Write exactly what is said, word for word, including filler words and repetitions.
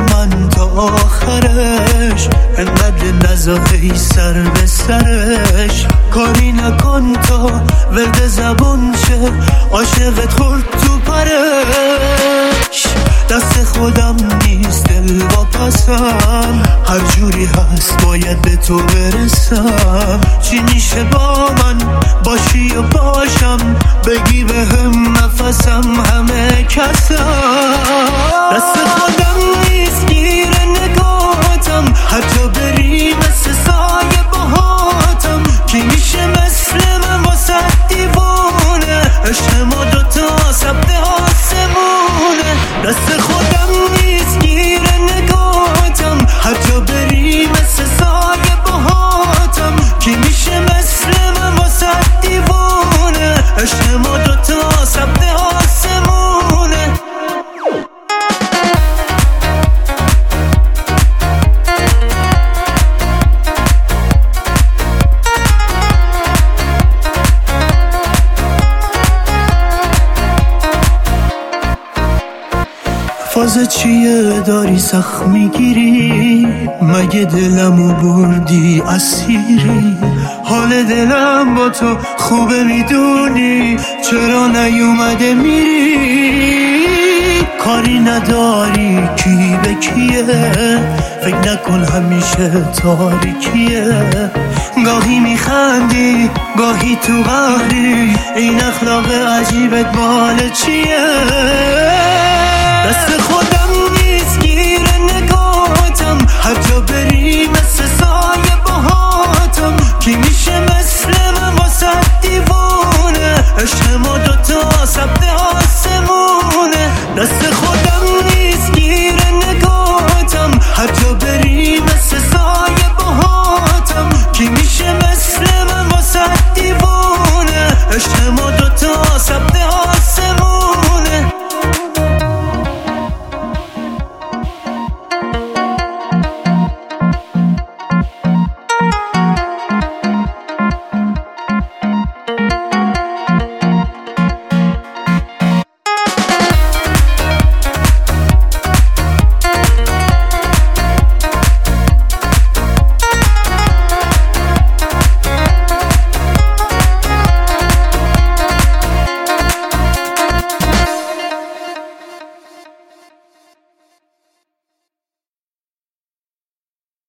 من تا آخرش، انقدر نزاهی سر به سرش. کاری نکن تا ورد زبون شه، عاشقت خورد تو پرش. دست خودم نیست دل واپسم، هر جوری هست باید به تو برسم. چی میشه با من باشی و باشم، بگی به هم نفسم همه کسم. دست خودم نیست گیر نگاهتم، حتی بری مثل سایه باهاتم. کی میشه مثل من واسه دیوونه، عشق ما دوتا سبت آسمونه. دست خودم نیست گیر نگاهتم، حتی بری مثل سایه باهاتم. کی میشه مثل من واسه دیوونه، عشق ما دوتا سبت آسمونه. فازه چیه داری سخت میگیری، مگه دلمو بردی اسیری؟ حال دلم با تو خوبه میدونی، چرا نیومده میری؟ کاری نداری کی به کیه، فکر نکن همیشه تاریکیه. گاهی میخندی گاهی تو قهری، این اخلاق عجیبت مال چیه؟ دست خود